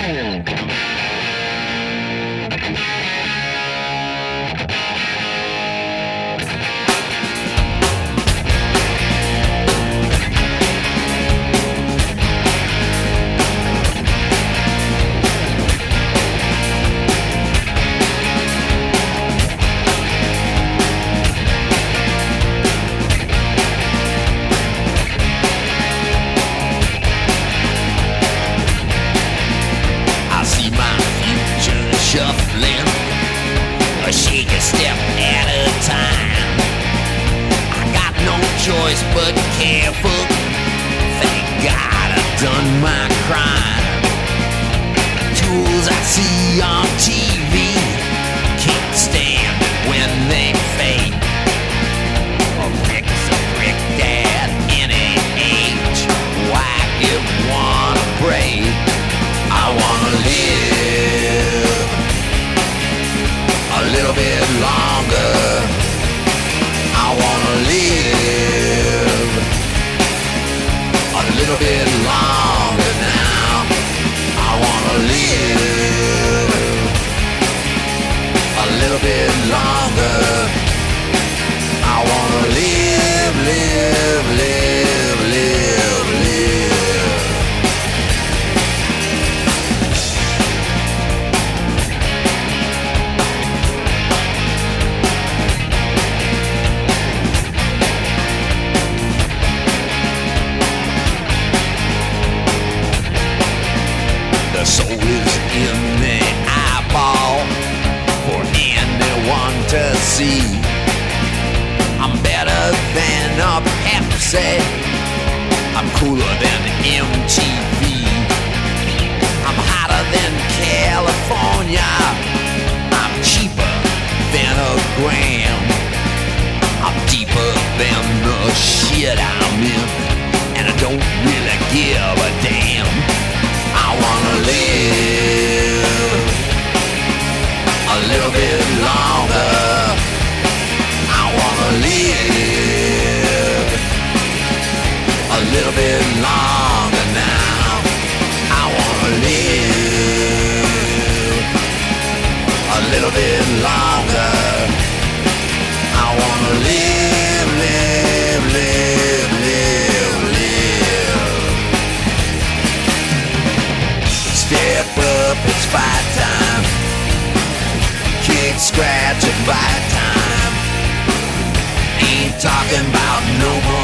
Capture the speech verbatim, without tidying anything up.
Shuffling, a shake a step at a time. I got no choice but careful. Thank God I've done my crime. Tools I see on T V can't stand it when they fade. A brick's a brick, Dad, in a age. Why give one a break? I wanna live a little bit longer. I wanna live a little bit longer now. I wanna live a little bit longer. I wanna live, live, live, live, live. The soul is in the eyeball for anyone to see. I'm better than a Pepsi. I'm cooler than M T V. I'm hotter than California. I'm cheaper than a gram. I'm deeper than the shit I'm in, and I don't really give a damn. I wanna live a little bit longer. I wanna live a little bit longer now. I wanna live a little bit longer. I wanna live, live, live, live, live. Step up, it's fight time. Kick, scratch, and bite time. Ain't talking about no more